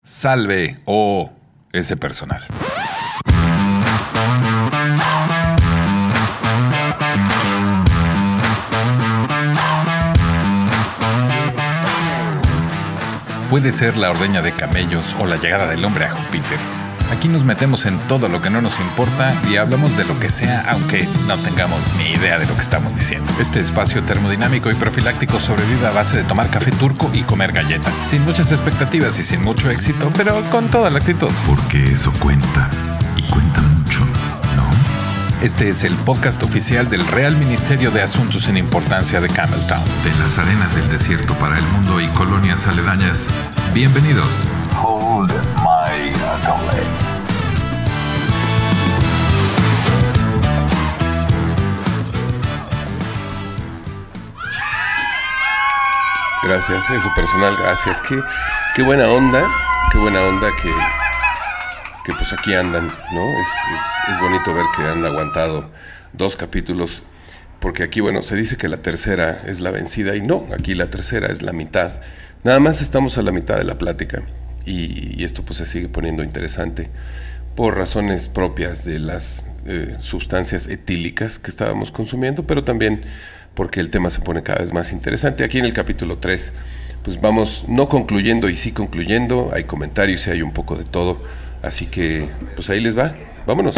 Salve o ese personal. Puede ser la ordeña de camellos o la llegada del hombre a Júpiter. Aquí nos metemos en todo lo que no nos importa y hablamos de lo que sea, aunque no tengamos ni idea de lo que estamos diciendo. Este espacio termodinámico y profiláctico sobrevive a base de tomar café turco y comer galletas, sin muchas expectativas y sin mucho éxito, pero con toda la actitud. Porque eso cuenta, y cuenta mucho, ¿no? Este es el podcast oficial del Real Ministerio de Asuntos sin Importancia de Cameltown. De las arenas del desierto para el mundo y colonias aledañas, bienvenidos. Hold my accolade. Gracias, eso personal, gracias. Qué buena onda que pues aquí andan, ¿no? Es bonito ver que han aguantado 2 capítulos, porque aquí, bueno, se dice que la tercera es la vencida, y no, aquí la tercera es la mitad. Nada más estamos a la mitad de la plática, y esto pues se sigue poniendo interesante por razones propias de las sustancias etílicas que estábamos consumiendo, pero también porque el tema se pone cada vez más interesante. Aquí en el capítulo 3, pues vamos no concluyendo y sí concluyendo, hay comentarios y hay un poco de todo, así que pues ahí les va, vámonos.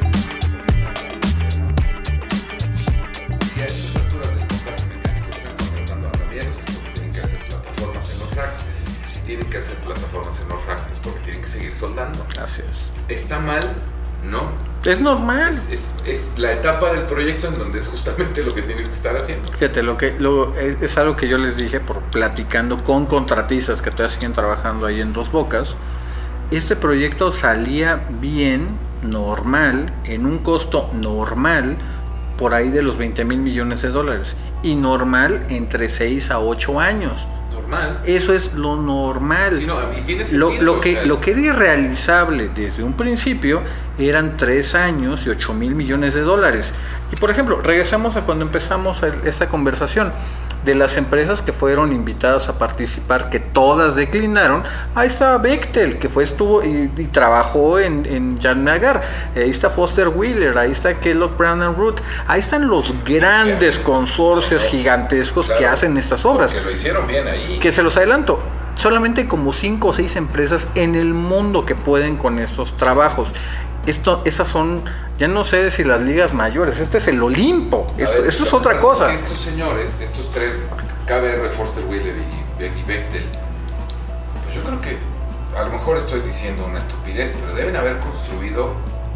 Tienen que hacer plataformas en los racks es porque tienen que seguir soldando. Así es. Está mal, ¿no? Es normal. Es la etapa del proyecto en donde es justamente lo que tienes que estar haciendo. Fíjate, es algo que yo les dije por platicando con contratistas que todavía siguen trabajando ahí en Dos Bocas. Este proyecto salía bien, normal, en un costo normal, por ahí de los $20,000 millones. Y normal entre 6 a 8 años. Normal. Eso es lo normal. Sí, no, y tiene sentido, lo que era irrealizable desde un principio eran 3 años y $8,000 millones. Y por ejemplo, regresamos a cuando empezamos esta conversación de las empresas que fueron invitadas a participar, que todas declinaron. Ahí está Bechtel, que estuvo y trabajó en Jamnagar. Ahí está Foster Wheeler, ahí está Kellogg Brown & Root. Ahí están los grandes consorcios gigantescos que hacen estas obras. Que lo hicieron bien ahí. Que se los adelanto, solamente como 5 o 6 empresas en el mundo que pueden con estos trabajos. Esas son, ya no sé si las ligas mayores, este es el Olimpo, esto es otra cosa. Es que estos señores, estos 3, KBR, Foster Wheeler y Bechtel, pues yo creo que a lo mejor estoy diciendo una estupidez, pero deben haber construido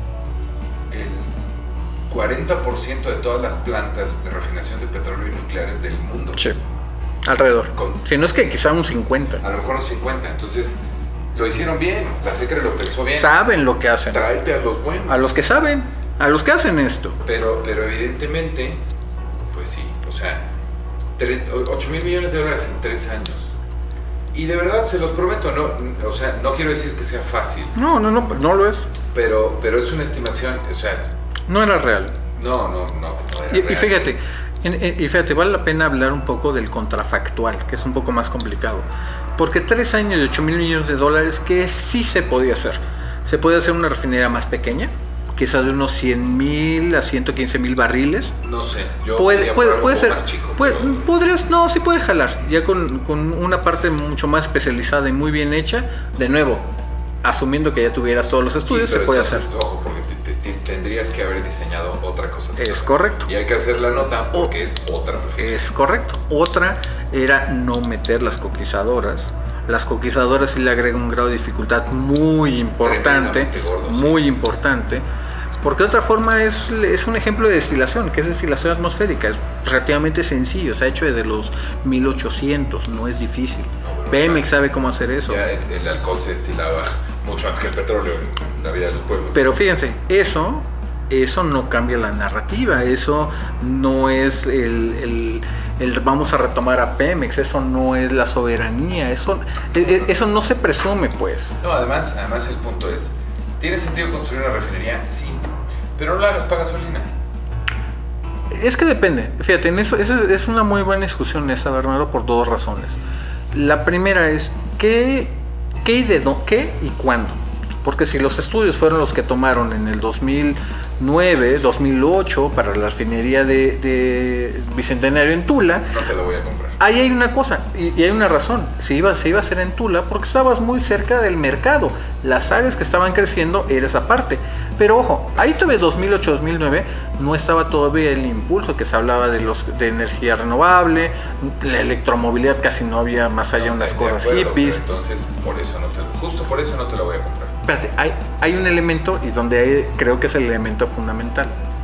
el 40% de todas las plantas de refinación de petróleo y nucleares del mundo. Sí, alrededor. Si no es que quizá un 50. A lo mejor un 50, entonces lo hicieron bien, la SECRE lo pensó bien. Saben lo que hacen. Tráete a los buenos. A los que saben, a los que hacen esto. Pero evidentemente, pues sí, o sea, $8,000 millones en 3 años. Y de verdad, se los prometo, no, o sea, no quiero decir que sea fácil. No lo es. Pero es una estimación, o sea... No era real. No era real. Y fíjate, vale la pena hablar un poco del contrafactual, que es un poco más complicado. Porque 3 años y $8,000 millones, que sí se podía hacer. Se puede hacer una refinería más pequeña, quizás de unos 100,000 a 115,000 barriles. No sé, yo puede ser más chico. Sí puede jalar, ya con una parte mucho más especializada y muy bien hecha. De nuevo, asumiendo que ya tuvieras todos los estudios, sí, se puede entonces, hacer. Ojo, porque tendrías que haber diseñado otra cosa. Es correcto. Y hay que hacer la nota porque es otra refinería. Es correcto. Otra era no meter las coquizadoras. Las coquizadoras sí le agregan un grado de dificultad muy importante, gordo, muy sí. importante, porque de otra forma es un ejemplo de destilación, que es destilación atmosférica, es relativamente sencillo, se ha hecho desde los 1800, no es difícil. Pemex sabe cómo hacer eso. Ya el alcohol se destilaba mucho antes que el petróleo en la vida de los pueblos. Pero fíjense, eso no cambia la narrativa, eso no es el vamos a retomar a Pemex, eso no es la soberanía, eso no se presume, pues. No, además el punto es, ¿tiene sentido construir una refinería? Sí, pero no la hagas para gasolina. Es que depende, fíjate, en eso es una muy buena discusión esa, Bernardo, por 2 razones. La primera es, ¿qué ¿Qué y cuándo? Porque si los estudios fueron los que tomaron en el 2009, 2008 para la refinería de Bicentenario en Tula, No te lo voy a comprar. ahí hay una cosa, y hay una razón. Se iba a hacer en Tula porque estabas muy cerca del mercado. Las áreas que estaban creciendo era esa parte. Pero ojo, ahí todavía 2008, 2009 no estaba todavía el impulso que se hablaba de energía renovable, la electromovilidad casi no había, más allá unas cosas hippies. Entonces, justo por eso no te lo voy a comprar. Espérate, hay un elemento y donde creo que es el elemento fundamental.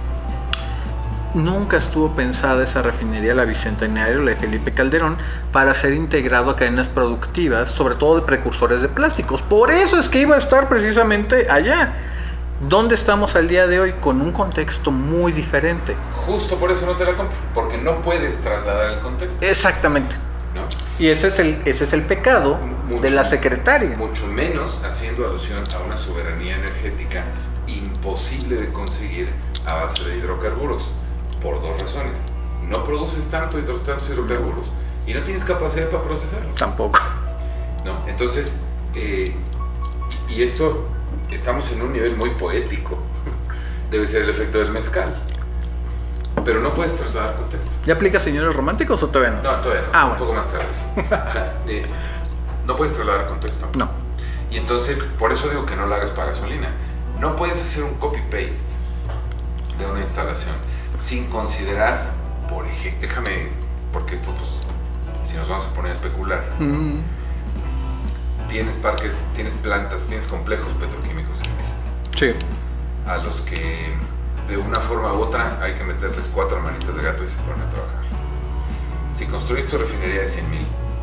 Nunca estuvo pensada esa refinería, la Bicentenario, la de Felipe Calderón, para ser integrado a cadenas productivas, sobre todo de precursores de plásticos. Por eso es que iba a estar precisamente allá. ¿Dónde estamos al día de hoy? Con un contexto muy diferente. Justo por eso no te la compro, porque no puedes trasladar el contexto. Exactamente. ¿No? Y ese es el pecado de la secretaria. Mucho menos haciendo alusión a una soberanía energética imposible de conseguir a base de hidrocarburos, por dos razones. No produces tantos hidrocarburos y no tienes capacidad para procesarlos. Tampoco. ¿No? Entonces, y esto, estamos en un nivel muy poético. Debe ser el efecto del mezcal. Pero no puedes trasladar contexto. ¿Ya aplica señores románticos o todavía no? No, todavía no. Ah, un bueno. poco más tarde. Sí. O sea, no puedes trasladar contexto. No. Y entonces, por eso digo que no lo hagas para gasolina. No puedes hacer un copy-paste de una instalación sin considerar, por ejemplo, déjame, porque esto, pues, si nos vamos a poner a especular, Mm. tienes parques, tienes plantas, tienes complejos petroquímicos en México, Sí. a los que de una forma u otra hay que meterles 4 manitas de gato y se ponen a trabajar. Si construyes tu refinería de 100,000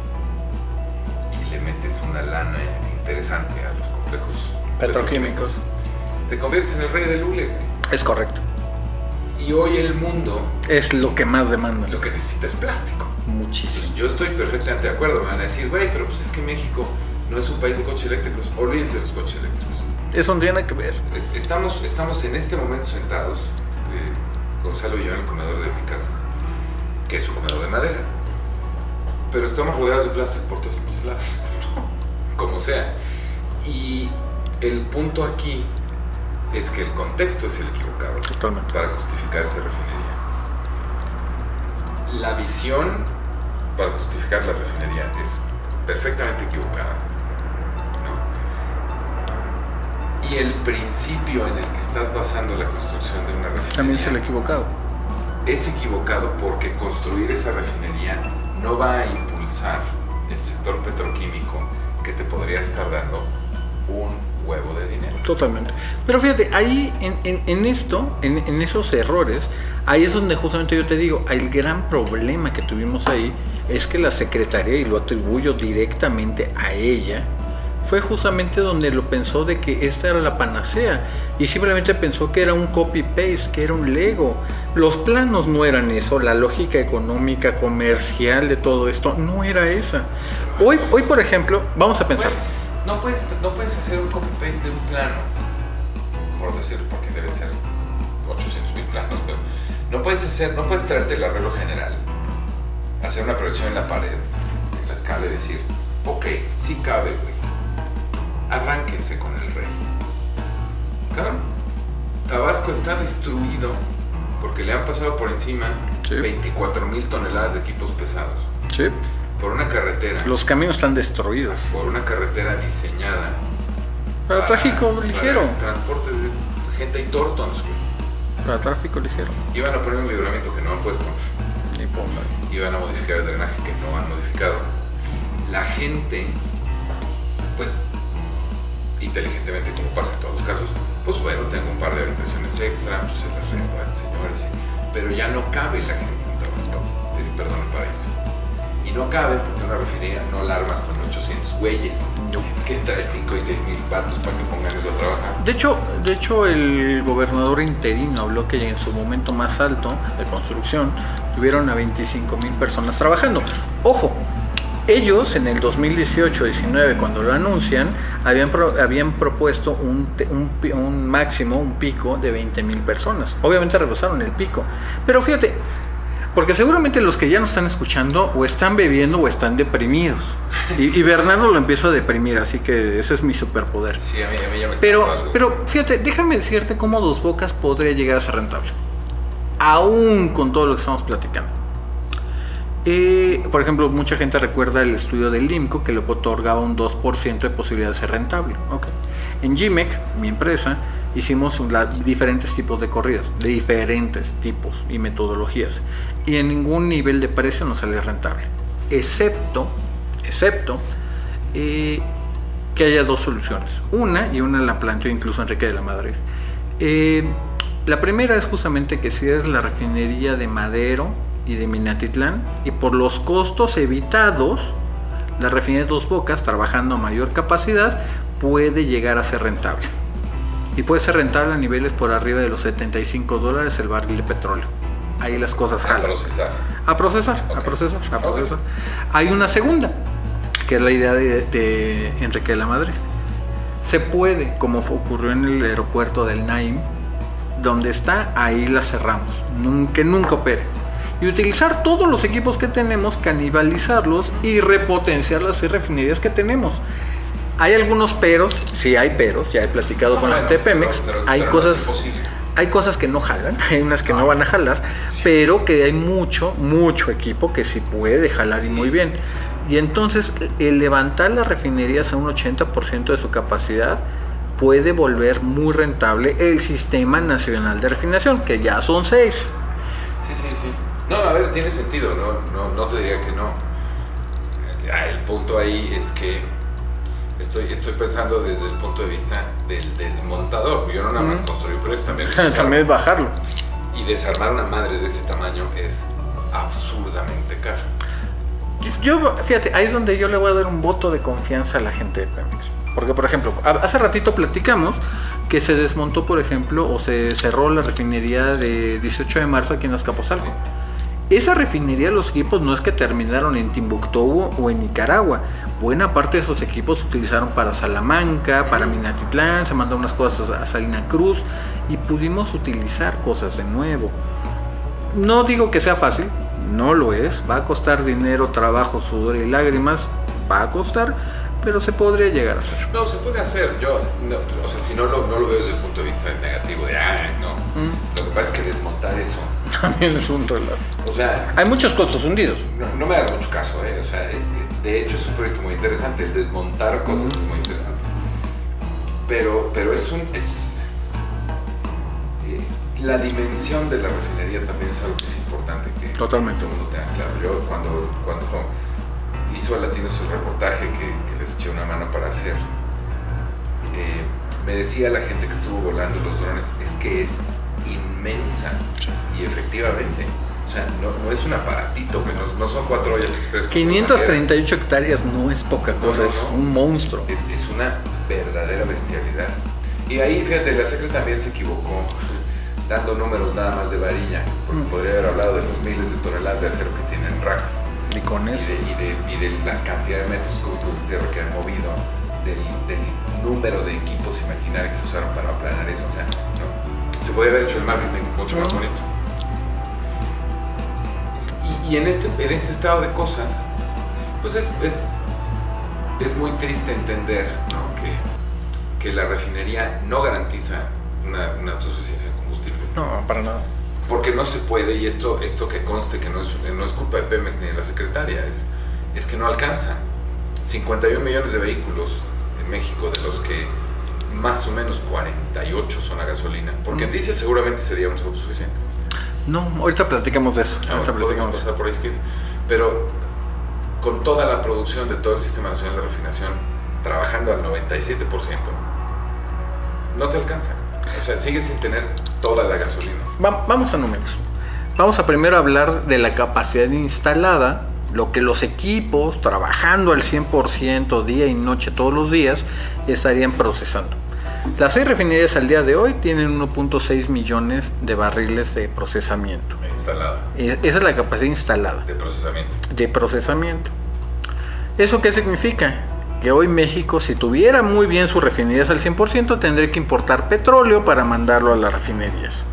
y le metes una lana interesante a los complejos Petroquímicos, te conviertes en el rey del hule. es correcto. Y hoy el mundo Es lo que más demanda. lo que necesita es plástico. Muchísimo. Pues yo estoy perfectamente de acuerdo. Me van a decir, güey, pero pues es que México no es un país de coches eléctricos. Olvídense de los coches eléctricos. Eso no tiene nada que ver. Estamos en este momento sentados, Gonzalo y yo, en el comedor de mi casa, que es un comedor de madera. Pero estamos rodeados de plástico por todos lados, como sea. Y el punto aquí es que el contexto es el equivocado. Totalmente. Para justificar esa refinería. La visión para justificar la refinería es perfectamente equivocada, ¿no? Y el principio en el que estás basando la construcción de una refinería También es el equivocado. es equivocado, porque construir esa refinería no va a impulsar el sector petroquímico que te podría estar dando un huevo de dinero. Totalmente. Pero fíjate, ahí en esos errores, ahí es donde justamente yo te digo, el gran problema que tuvimos ahí es que la secretaría, y lo atribuyo directamente a ella, fue justamente donde lo pensó de que esta era la panacea y simplemente pensó que era un copy-paste, que era un Lego. Los planos no eran eso, la lógica económica, comercial de todo esto no era esa. Hoy por ejemplo, vamos a pensar. No puedes hacer un copy-paste de un plano, por decirlo, porque deben ser 800,000 planos, pero no puedes traerte el arreglo general, hacer una proyección en la pared, en la escala y decir, ok, sí cabe, güey, arránquense con el rey. Cabrón, Tabasco está destruido porque le han pasado por encima 24,000 toneladas de equipos pesados. Sí. Por una carretera. Los caminos están destruidos. Por una carretera diseñada Para tráfico ligero. para transporte de gente y tortons, güey. Para tráfico ligero. Iban a poner un libramiento que no han puesto. Ni ponga. Iban a modificar el drenaje que no han modificado. La gente, pues, inteligentemente, como pasa en todos los casos, pues bueno, tengo un par de habitaciones extra, pues se las rento a señores. Pero ya no cabe la gente en Tabasco, perdón, el paraíso. Y no cabe porque una refinería no la armas con 800 güeyes. Tienes que entrar 5 y 6,000 patos para que pongan eso a trabajar. De hecho, el gobernador interino habló que en su momento más alto de construcción tuvieron a 25,000 personas trabajando. Ojo, ellos en el 2018-19, cuando lo anuncian, habían propuesto un máximo, un pico de 20,000 personas. Obviamente rebasaron el pico. Pero fíjate, Porque seguramente los que ya nos están escuchando o están bebiendo o están deprimidos. Y Bernardo lo empiezo a deprimir, así que ese es mi superpoder. Sí, a mí ya me está Pero, dando algo. pero fíjate, déjame decirte cómo Dos Bocas podría llegar a ser rentable. Aún con todo lo que estamos platicando. Por ejemplo, mucha gente recuerda el estudio del IMCO que le otorgaba un 2% de posibilidad de ser rentable. Okay. En GMEC, mi empresa, hicimos diferentes tipos de corridas, de diferentes tipos y metodologías. Y en ningún nivel de precio nos sale rentable. Excepto que haya dos soluciones. Una la planteó incluso Enrique de la Madrid. La primera es justamente que si eres la refinería de Madero y de Minatitlán, y por los costos evitados, la refinería de Dos Bocas, trabajando a mayor capacidad, puede llegar a ser rentable. Y puede ser rentable a niveles por arriba de los $75 el barril de petróleo. Ahí las cosas jalan. A procesar. Hay una segunda, que es la idea de Enrique de la Madrid. Se puede, como ocurrió en el aeropuerto del Naim, donde está, ahí la cerramos, que nunca opere. Y utilizar todos los equipos que tenemos, canibalizarlos y repotenciar las 6 refinerías que tenemos. Hay algunos peros, sí hay peros, ya he platicado con la gente de Pemex, hay cosas que no jalan, hay unas que no van a jalar, pero que hay mucho equipo que sí puede jalar y muy bien. Y entonces el levantar las refinerías a un 80% de su capacidad puede volver muy rentable el Sistema Nacional de Refinación, que ya son 6. Sí. No, a ver, tiene sentido, no te diría que no. El punto ahí es que estoy pensando desde el punto de vista del desmontador. Yo no nada más construir proyectos, también es bajarlo. Y desarmar una madre de ese tamaño es absurdamente caro. Yo, fíjate, ahí es donde yo le voy a dar un voto de confianza a la gente de Pemex. Porque, por ejemplo, hace ratito platicamos que se desmontó, por ejemplo, o se cerró la refinería de 18 de marzo aquí en Azcapotzalco. Esa refinería, los equipos no es que terminaron en Timbuktu o en Nicaragua. Buena parte de esos equipos se utilizaron para Salamanca, para Minatitlán, se mandaron unas cosas a Salina Cruz y pudimos utilizar cosas de nuevo. No digo que sea fácil, no lo es. Va a costar dinero, trabajo, sudor y lágrimas, va a costar, pero se podría llegar a hacer. No, se puede hacer. Yo, o sea, si no lo veo desde el punto de vista negativo de, no. Lo que pasa es que desmontar eso también es un relato. O sea, hay muchos costos hundidos. No me hagas mucho caso, O sea, de hecho es un proyecto muy interesante. El desmontar cosas es muy interesante. Pero la dimensión de la refinería también es algo que es importante que totalmente todo el mundo tenga claro. Yo cuando hizo a Latinos el reportaje que les eché una mano para hacer, me decía la gente que estuvo volando los drones, es que es inmensa. Y efectivamente, o sea, no es un aparatito, no son 4 ollas express. 538 hectáreas no es poca cosa, es un monstruo. Es una verdadera bestialidad. Y ahí, fíjate, la Secre también se equivocó, dando números nada más de varilla, porque podría haber hablado de los miles de toneladas de acero que tienen racks. Y con eso. Y de la cantidad de metros cúbicos de tierra que han movido, del número de equipos imaginarios que se usaron para aplanar eso. O sea, ¿no? Se podría haber hecho el marketing mucho más bonito. Y en este estado de cosas, pues es muy triste entender, ¿no? que la refinería no garantiza una autosuficiencia en combustibles. No, para nada. Porque no se puede, y esto que conste que no es culpa de Pemex ni de la secretaria, es que no alcanza. 51 millones de vehículos en México, de los que más o menos 48 son a gasolina, porque en diésel seguramente seríamos autosuficientes. No, ahorita platicamos de eso. Ahorita podemos pasar por ahí si quieres. Pero con toda la producción de todo el Sistema Nacional de Refinación trabajando al 97%, no te alcanza. O sea, sigues sin tener toda la gasolina. Vamos a números. Vamos a primero hablar de la capacidad instalada, lo que los equipos trabajando al 100% día y noche todos los días estarían procesando. Las 6 refinerías al día de hoy tienen 1.6 millones de barriles de procesamiento. Instalada. Esa es la capacidad instalada. De procesamiento. ¿Eso qué significa? Que hoy México, si tuviera muy bien sus refinerías al 100%, tendría que importar petróleo para mandarlo a las refinerías.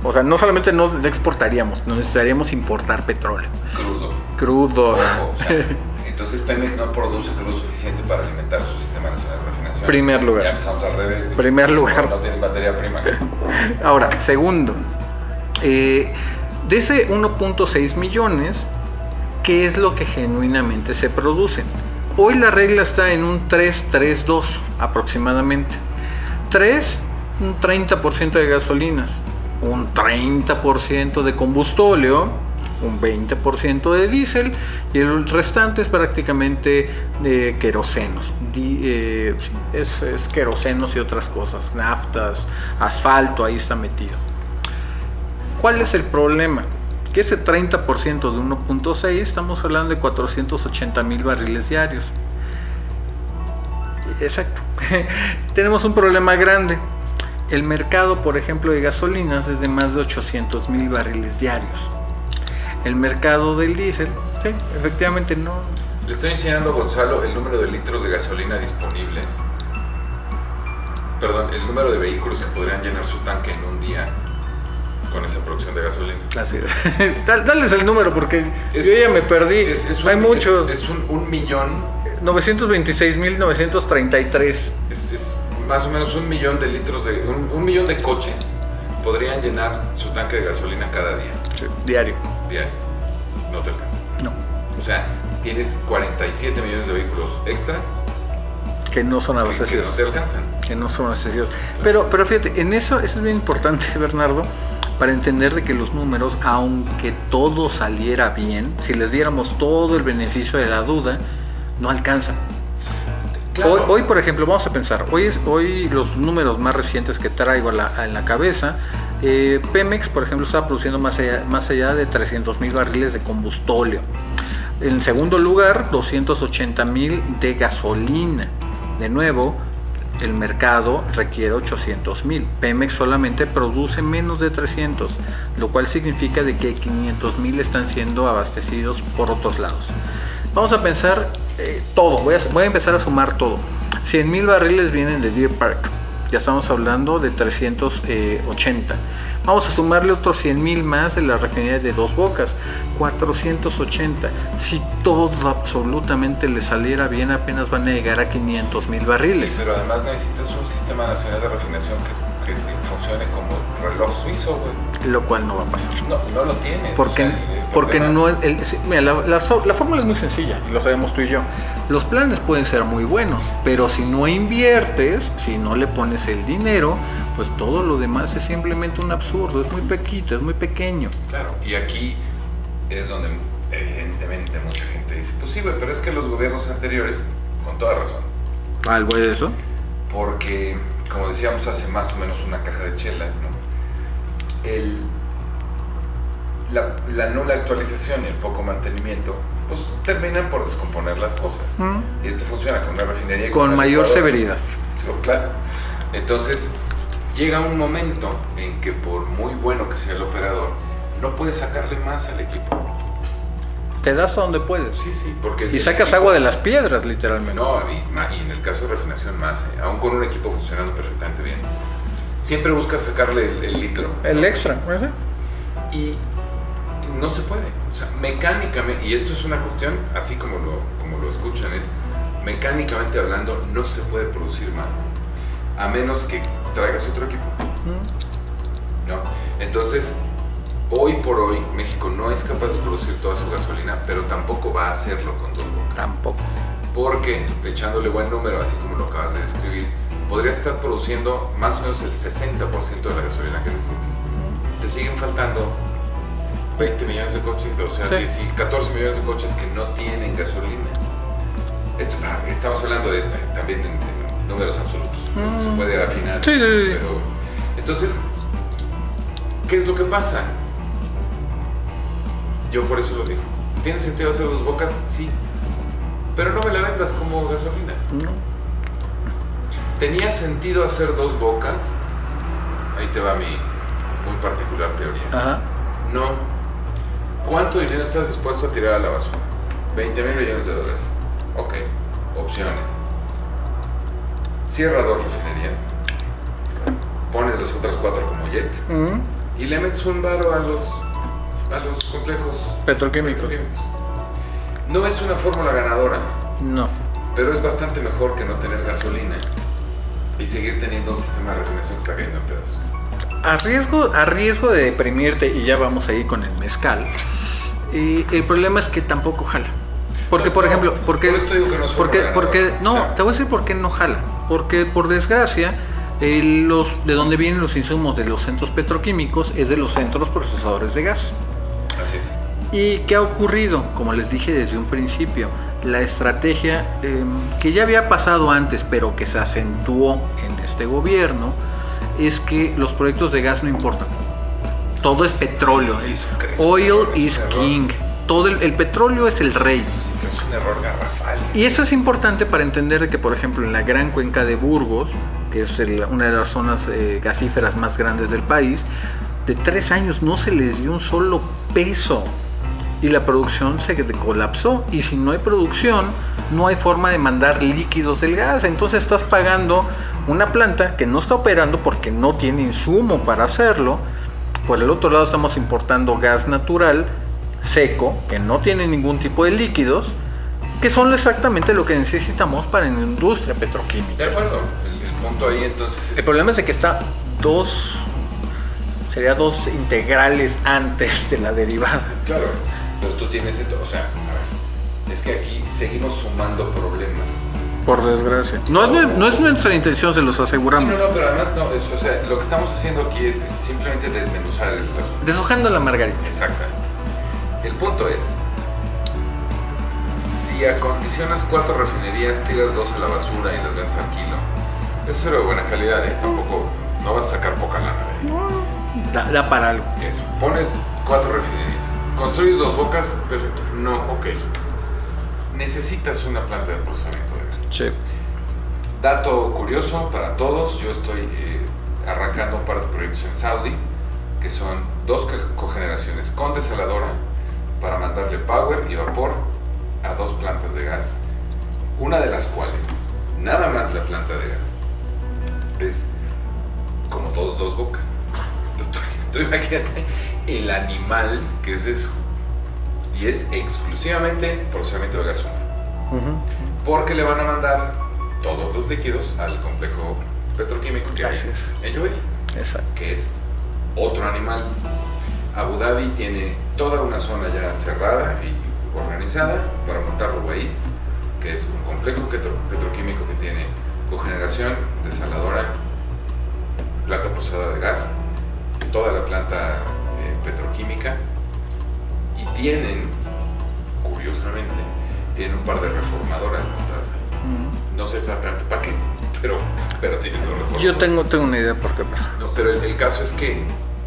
O sea, no solamente no exportaríamos, no necesitaríamos importar petróleo. Crudo. Ojo, o sea, entonces Pemex no produce crudo suficiente para alimentar su sistema nacional de refinación. Primer lugar. Ya empezamos al revés. Güey. Primer lugar. No tienes materia prima. Ahora, segundo, de ese 1.6 millones, ¿qué es lo que genuinamente se produce? Hoy la regla está en un 3-3-2 aproximadamente. 3, un 30% de gasolinas, un 30% de combustóleo, un 20% de diésel y el restante es prácticamente de querosenos. Es querosenos y otras cosas, naftas, asfalto, ahí está metido. ¿Cuál es el problema? Que ese 30% de 1.6, estamos hablando de 480,000 barriles diarios. Exacto. Tenemos un problema grande. El mercado, por ejemplo, de gasolinas es de más de 800,000 barriles diarios. El mercado del diésel, sí, efectivamente no. Le estoy enseñando a Gonzalo el número de litros de gasolina disponibles. Perdón, el número de vehículos que podrían llenar su tanque en un día con esa producción de gasolina. Así es. Dales el número porque yo ya me perdí. Hay muchos. Es un millón. 926,933. Es más o menos 1 millón de litros de... Un millón de coches podrían llenar su tanque de gasolina cada día. Sí, diario. No te alcanza. No. O sea, tienes 47 millones de vehículos extra que no son abastecidos. Que no te alcanzan. Que no son abastecidos. Pero fíjate, en eso es bien importante, Bernardo, para entender de que los números, aunque todo saliera bien, si les diéramos todo el beneficio de la duda, no alcanzan. Claro. Hoy, por ejemplo, vamos a pensar, hoy los números más recientes que traigo en la cabeza, Pemex, por ejemplo, está produciendo más allá de 300,000 barriles de combustóleo. En segundo lugar, 280,000 de gasolina. De nuevo, el mercado requiere 800,000. Pemex solamente produce menos de 300, lo cual significa de que 500,000 están siendo abastecidos por otros lados. Vamos a pensar todo, voy a empezar a sumar todo. 100,000 barriles vienen de Deer Park, ya estamos hablando de 380. Vamos a sumarle otros 100,000 más de la refinería de Dos Bocas, 480. Si todo absolutamente le saliera bien, apenas van a llegar a 500,000 barriles. Sí, pero además necesitas un sistema nacional de refinación que funcione como reloj suizo, güey. Lo cual no va a pasar. No lo tienes. Porque no mira, la fórmula es muy sencilla, y lo sabemos tú y yo. Los planes pueden ser muy buenos, pero si no inviertes, si no le pones el dinero, pues todo lo demás es simplemente un absurdo, es muy pequeño, es muy pequeño. Claro, y aquí es donde evidentemente mucha gente dice, pues sí, güey, pero es que los gobiernos anteriores, con toda razón. ¿Algo de eso? Porque, como decíamos, hace más o menos una caja de chelas, ¿no? La nula actualización y el poco mantenimiento, pues terminan por descomponer las cosas. Y esto funciona con una refinería con mayor severidad. Sí, claro. Entonces, llega un momento en que por muy bueno que sea el operador, no puedes sacarle más al equipo. Te das a donde puedes. Sí, porque... Y sacas equipo, agua de las piedras, literalmente. No, y en el caso de refinación más, aún con un equipo funcionando perfectamente bien. Siempre buscas sacarle el litro. El extra, ¿verdad? Y no se puede. O sea, mecánicamente, y esto es una cuestión, así como lo escuchan, es mecánicamente hablando, no se puede producir más. A menos que traigas otro equipo. ¿No? Entonces, hoy por hoy, México no es capaz de producir toda su gasolina, pero tampoco va a hacerlo con Dos Bocas. Tampoco. Porque, echándole buen número, así como lo acabas de describir, podría estar produciendo más o menos el 60% de la gasolina que necesitas. Te siguen faltando 20 millones de coches, o sea, sí. 14 millones de coches que no tienen gasolina. Estamos hablando también de números absolutos, ¿no? Se puede afinar. Sí. Pero, entonces, ¿qué es lo que pasa? Yo por eso lo digo. ¿Tiene sentido hacer Dos Bocas? Sí. Pero no me la vendas como gasolina. No. ¿Tenía sentido hacer Dos Bocas? Ahí te va mi muy particular teoría. Ajá. No. ¿Cuánto dinero estás dispuesto a tirar a la basura? 20,000 millones de dólares. Ok. Opciones. Cierra 2 refinerías. Pones las otras 4 como jet. y le metes un varo a los complejos Petroquímicos. No es una fórmula ganadora, No. pero es bastante mejor que no tener gasolina y seguir teniendo un sistema de refinación que está cayendo en pedazos. A riesgo de deprimirte, y ya vamos ahí con el mezcal, el problema es que tampoco jala. Porque, por ejemplo, por esto digo que no es no, o sea, te voy a decir por qué no jala. Porque, por desgracia, de donde vienen los insumos de los centros petroquímicos es de los centros procesadores de gas. así es. ¿Y qué ha ocurrido? Como les dije desde un principio, la estrategia que ya había pasado antes, pero que se acentuó en este gobierno, es que los proyectos de gas no importan. Todo es petróleo. Oil is king. Todo el petróleo es el rey. Sí, pero es un error garrafal. Y eso es importante para entender que, por ejemplo, en la gran cuenca de Burgos, que es una de las zonas gasíferas más grandes del país, de 3 años no se les dio un solo peso. Y la producción se colapsó. Y si no hay producción, no hay forma de mandar líquidos del gas. Entonces estás pagando una planta que no está operando porque no tiene insumo para hacerlo. Por el otro lado estamos importando gas natural, seco, que no tiene ningún tipo de líquidos, que son exactamente lo que necesitamos para la industria petroquímica. De acuerdo. El punto ahí entonces es... El problema es de que está sería 2 integrales antes de la derivada. Claro, pero tú tienes esto, o sea, a ver, es que aquí seguimos sumando problemas. Por desgracia. No es nuestra intención, se los aseguramos. Sí, no, pero además no, o sea, lo que estamos haciendo aquí es simplemente desmenuzar el asunto. Deshojando la margarita. Exactamente. El punto es, si acondicionas 4 refinerías, tiras 2 a la basura y las vendes al kilo, eso es de buena calidad, ¿eh? Tampoco, no vas a sacar poca lana de ahí. Da para algo. Eso, pones 4 refinerías, construyes 2 bocas, perfecto. No, ok. Necesitas una planta de procesamiento de gas. Sí. Dato curioso para todos, yo estoy arrancando un par de proyectos en Saudi, que son 2 cogeneraciones con desaladora para mandarle power y vapor a 2 plantas de gas, una de las cuales, nada más la planta de gas, es como dos bocas. Entonces imagínate el animal que es eso. Y es exclusivamente procesamiento de gas húmedo. Porque le van a mandar todos los líquidos al complejo petroquímico que hay en Jubail, que es otro animal. Abu Dhabi tiene toda una zona ya cerrada y organizada para montar Ruwais, que es un complejo petroquímico que tiene cogeneración, desaladora, planta procesadora de gas, toda la planta petroquímica, y tienen, curiosamente, tienen un par de reformadoras montadas ahí. No sé exactamente para qué, pero tienen dos reformadoras. Yo tengo una idea por qué. No, pero el caso es que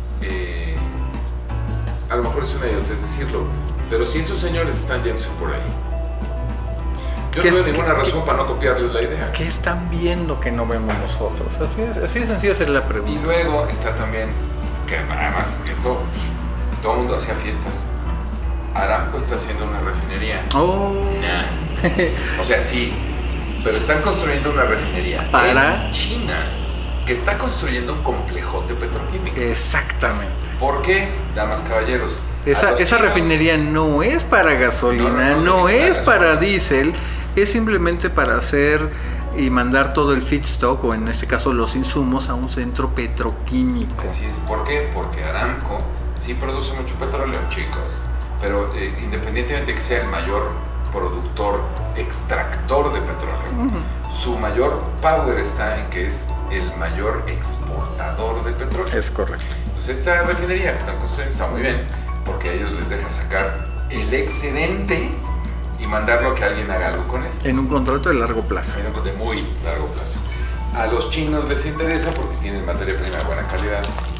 a lo mejor es una idiotez decirlo, pero si esos señores están yéndose por ahí, yo no veo ninguna razón para no copiarles la idea. ¿Qué están viendo que no vemos nosotros? Así de sencillo hacer la pregunta. Y luego está también, que además esto, todo el mundo hacía fiestas. Aramco está haciendo una refinería. O sea, sí, pero están construyendo una refinería en China, que está construyendo un complejote petroquímico. Exactamente. ¿Por qué, damas caballeros? Esa refinería no es para gasolina, no es para diésel, es simplemente para hacer y mandar todo el feedstock, o en este caso los insumos, a un centro petroquímico. Así es. ¿Por qué? Porque Aramco sí produce mucho petróleo, chicos, pero independientemente de que sea el mayor productor, extractor de petróleo, su mayor power está en que es el mayor exportador de petróleo. Es correcto. Entonces esta refinería que están construyendo está muy bien, porque a ellos les deja sacar el excedente y mandarlo a que alguien haga algo con él. En un contrato de largo plazo. De muy largo plazo. A los chinos les interesa porque tienen materia prima de buena calidad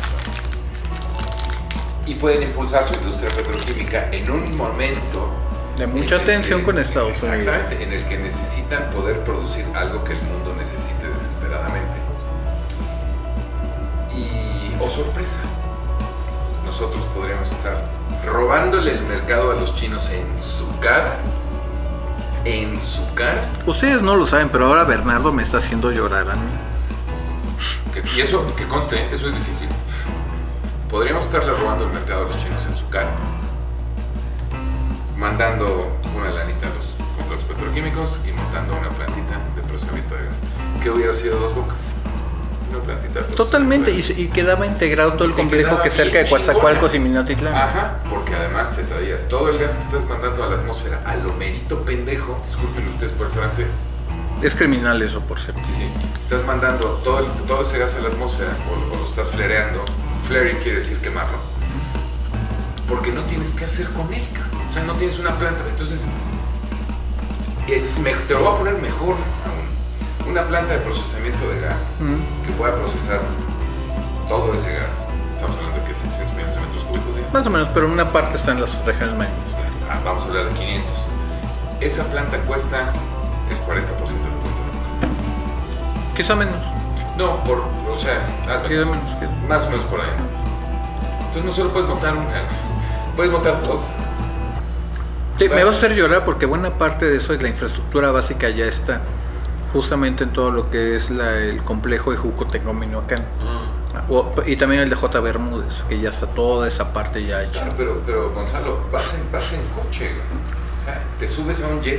y pueden impulsar su industria petroquímica en un momento de mucha tensión con Estados Unidos. Exactamente, en el que necesitan poder producir algo que el mundo necesite desesperadamente. Y, oh sorpresa, nosotros podríamos estar robándole el mercado a los chinos en su cara. En su cara. Ustedes no lo saben, pero ahora Bernardo me está haciendo llorar a mí. Y eso, que conste, eso es difícil. podríamos estarle robando el mercado a los chinos en su cara, mandando una lanita contra los petroquímicos y montando una plantita de procesamiento de gas. ¿Qué hubiera sido Dos Bocas? Una plantita de Totalmente, y quedaba integrado todo el complejo que cerca de Coatzacoalcos y Minatitlán. Ajá, porque además te traías todo el gas que estás mandando a la atmósfera a lo merito pendejo, disculpen ustedes por el francés. Es criminal eso, por cierto. Sí, estás mandando todo ese gas a la atmósfera o lo estás flareando. Flaring quiere decir quemarlo. Porque no tienes qué hacer con él, cabrón. O sea, no tienes una planta. Entonces, te lo voy a poner mejor aún. Una planta de procesamiento de gas que pueda procesar todo ese gas. Estamos hablando de que 600 millones de metros cúbicos. ¿Sí? Más o menos, pero una parte está en las regiones marinas. Vamos a hablar de 500. Esa planta cuesta el 40% del costo. Quizá menos. No, o sea, más o menos por ahí. Entonces no solo puedes montar una, puedes montar dos. Sí, me va a hacer llorar porque buena parte de eso es la infraestructura básica ya está justamente en todo lo que es el complejo de Juco-Tecominoacán. Y también el de J. Bermúdez, que ya está toda esa parte ya hecha. Claro, pero Gonzalo, vas en coche, güey. O sea, te subes a un jet.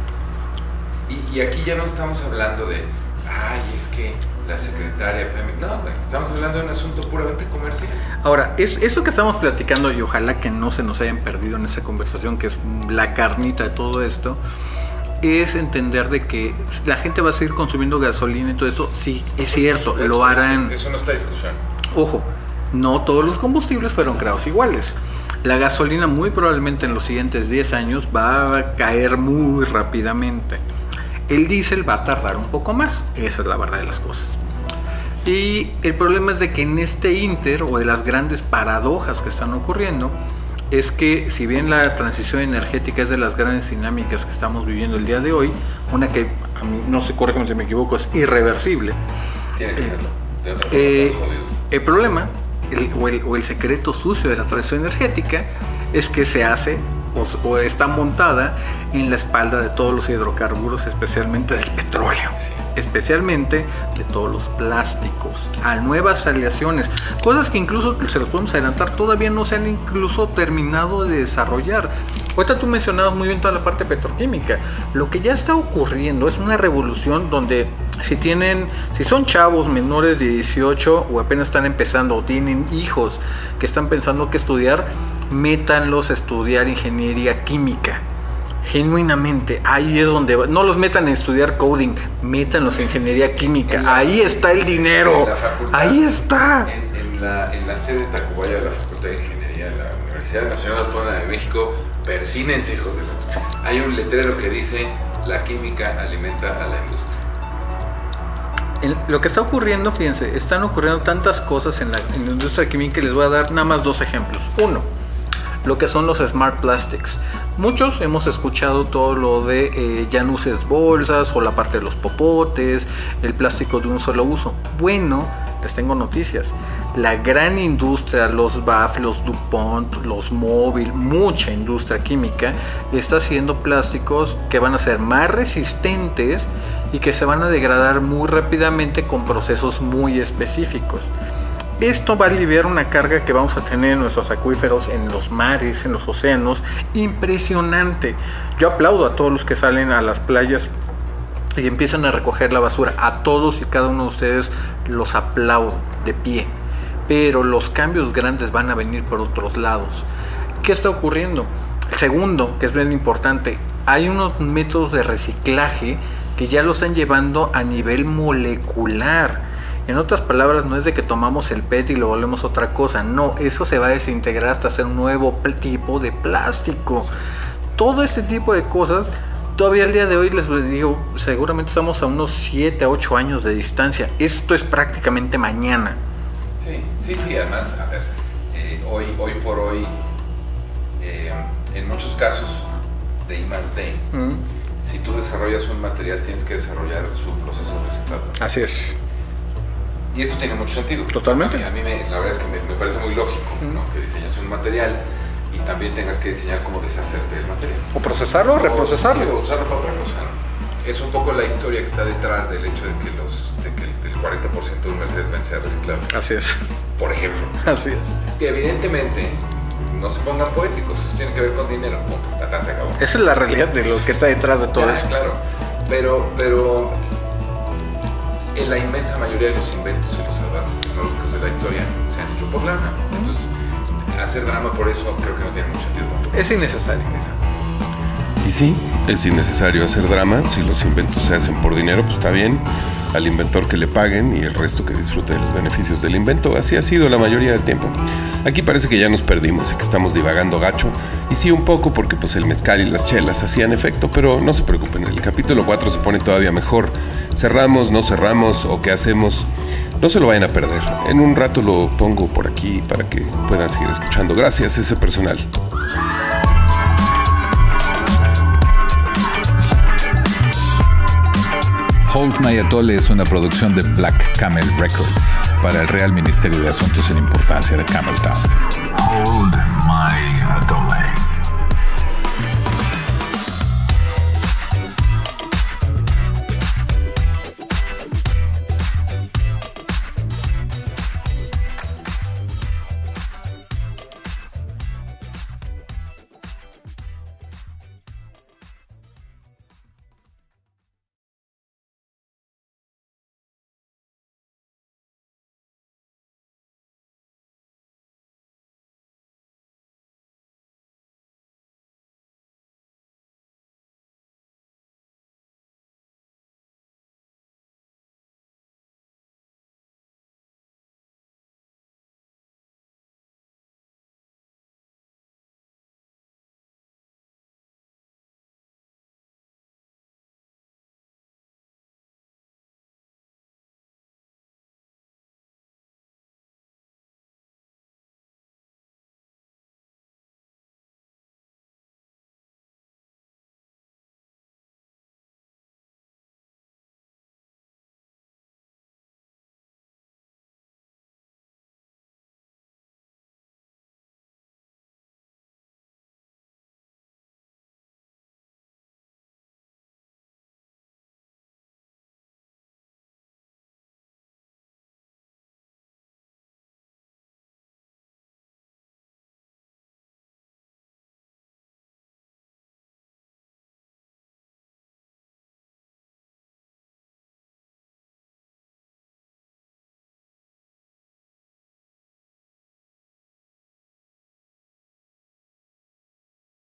Y aquí ya no estamos hablando de, es que la secretaria... No, güey, estamos hablando de un asunto puramente comercial. Ahora, eso que estamos platicando, y ojalá que no se nos hayan perdido en esa conversación, que es la carnita de todo esto, es entender de que la gente va a seguir consumiendo gasolina y todo esto. Sí, es cierto, lo harán. Eso no está discusión. Ojo, no todos los combustibles fueron creados iguales. La gasolina muy probablemente en los siguientes 10 años va a caer muy rápidamente. El diésel va a tardar un poco más, esa es la verdad de las cosas. Y el problema es de que en este inter, o de las grandes paradojas que están ocurriendo, es que si bien la transición energética es de las grandes dinámicas que estamos viviendo el día de hoy, una que, a mí, no sé, corrígeme si me equivoco, es irreversible. Tiene que serlo. De otra forma, el problema, o el secreto sucio de la transición energética, es que se hace o está montada en la espalda de todos los hidrocarburos, especialmente del petróleo, especialmente de todos los plásticos, a nuevas aleaciones, cosas que incluso se los podemos adelantar, todavía no se han incluso terminado de desarrollar. Ahorita tú mencionabas muy bien toda la parte petroquímica. Lo que ya está ocurriendo es una revolución donde si son chavos menores de 18 o apenas están empezando o tienen hijos que están pensando qué estudiar, métanlos a estudiar ingeniería química. Genuinamente, ahí es donde no los metan a estudiar coding, métanlos en ingeniería química. Ahí está el dinero. Ahí está. En la sede de Tacubaya de la Facultad de Ingeniería de la Universidad Nacional Autónoma de México, persínense, hijos de la... Hay un letrero que dice: la química alimenta a la industria. Lo que está ocurriendo, fíjense, están ocurriendo tantas cosas en la industria química, y les voy a dar nada más dos ejemplos. Uno, lo que son los smart plastics. Muchos hemos escuchado todo lo de ya no uses bolsas, o la parte de los popotes, el plástico de un solo uso. Bueno, les tengo noticias. La gran industria, los BAF, los DuPont, los Mobil, mucha industria química está haciendo plásticos que van a ser más resistentes y que se van a degradar muy rápidamente con procesos muy específicos. Esto va a aliviar una carga que vamos a tener en nuestros acuíferos, en los mares, en los océanos, impresionante. Yo aplaudo a todos los que salen a las playas y empiezan a recoger la basura. A todos y cada uno de ustedes los aplaudo de pie. Pero los cambios grandes van a venir por otros lados. ¿Qué está ocurriendo? Segundo, que es bien importante, hay unos métodos de reciclaje que ya lo están llevando a nivel molecular. En otras palabras, no es de que tomamos el PET y lo volvemos otra cosa. No, eso se va a desintegrar hasta hacer un nuevo tipo de plástico. Todo este tipo de cosas, todavía al día de hoy les digo, seguramente estamos a unos 7 a 8 años de distancia. Esto es prácticamente mañana. Sí, además, a ver, hoy por hoy, en muchos casos de I+D, si tú desarrollas un material, tienes que desarrollar su proceso de reciclado. Así es. Y esto tiene mucho sentido. Totalmente. A mí la verdad es que me parece muy lógico, ¿no? Que diseñas un material y también tengas que diseñar cómo deshacerte del material. O procesarlo o reprocesarlo. O usarlo para otra cosa, ¿no? Eso poco la historia que está detrás del hecho de que el 40% de un Mercedes-Benz sea reciclable. Así es. Por ejemplo. Así es. Que evidentemente no se pongan poéticos, eso tiene que ver con dinero, punto. Tatán, se acabó. Esa es la realidad de lo que está detrás de todo eso. Claro, pero en la inmensa mayoría de los inventos y los avances tecnológicos de la historia se han hecho por lana. Entonces, hacer drama por eso creo que no tiene mucho sentido tampoco. Es innecesario. Y sí, es innecesario hacer drama. Si los inventos se hacen por dinero, pues está bien. Al inventor que le paguen y el resto que disfrute de los beneficios del invento. Así ha sido la mayoría del tiempo. Aquí parece que ya nos perdimos y que estamos divagando gacho. Y sí, un poco porque pues el mezcal y las chelas hacían efecto, pero no se preocupen, el capítulo 4 se pone todavía mejor. Cerramos, no cerramos o qué hacemos. No se lo vayan a perder. En un rato lo pongo por aquí para que puedan seguir escuchando. Gracias, ese personal. Hold My Atoll es una producción de Black Camel Records para el Real Ministerio de Asuntos sin Importancia de Cameltown. Hold my atoll.